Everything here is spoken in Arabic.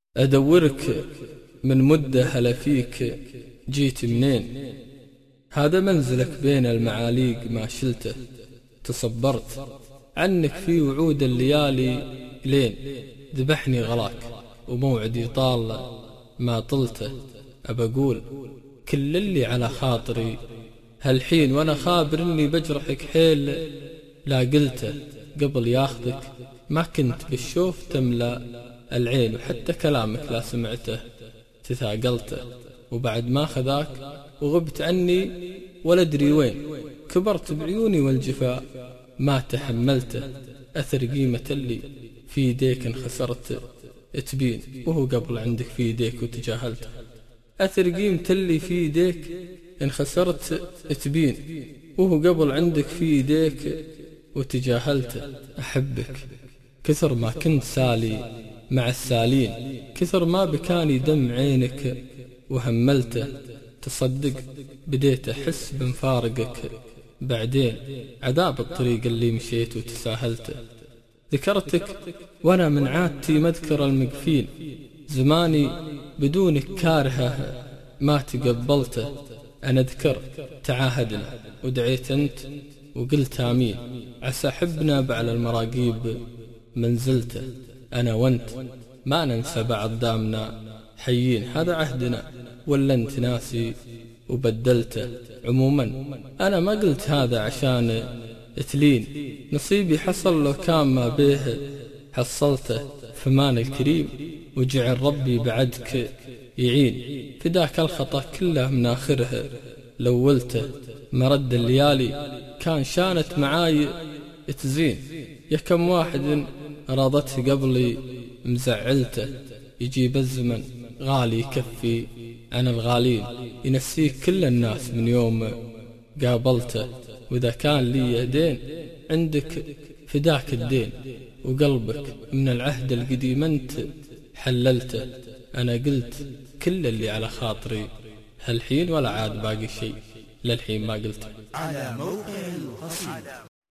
أدورك من مدة هلا فيك جيت منين؟ هذا منزلك بين المعاليق ما شلته. تصبرت عنك في وعود الليالي لين ذبحني غلاك وموعدي طال ما طلته. أبقول كل اللي على خاطري هالحين وانا خابر اني بجرحك حيل. لا قلته قبل ياخذك ما كنت بالشوف تملأ العين، وحتى كلامك لا سمعته تثاقلته. وبعد ما خذاك وغبت عني ولا ادري وين، كبرت بعيوني والجفاء ما تحملته. أثر قيمة اللي في يديك انخسرت تبين، وهو قبل عندك في يديك وتجاهلته. أثر قيمة اللي في يديك انخسرت تبين، وهو قبل عندك في يديك وتجاهلته. أحبك كثر ما كنت سالي مع السالين، كثر ما بكاني دم عينك وهملته. تصدق بديت أحس بمفارقك بعدين، عذاب الطريق اللي مشيت وتساهلته. ذكرتك وانا من عادتي مذكر المقفين، زماني بدونك كارهه ما تقبلته. أنا أذكر تعاهدنا ودعيت أنت وقلت آمين، عسى حبنا بعد المراقيب منزلته. أنا وأنت ما ننسى بعض دامنا حيين، هذا عهدنا ولا أنت ناسي وبدلته. عموما أنا ما قلت هذا عشان تلين، نصيبي حصل له كان ما به حصلته. فمان الكريم وجعل ربي بعدك يعين، فداك الخطأ كله من آخره لولته. مرد الليالي كان شانت معاي تزين، يا كم واحد راضته قبلي مزعلته. يجيب الزمن غالي يكفي عن الغالين، ينسيك كل الناس من يوم قابلته. وإذا كان لي يدين عندك فداك الدين، وقلبك من العهد القديم أنت حللته. أنا قلت كل اللي على خاطري هالحين، ولا عاد باقي شيء للحين ما قلته. على موقع القصيدة.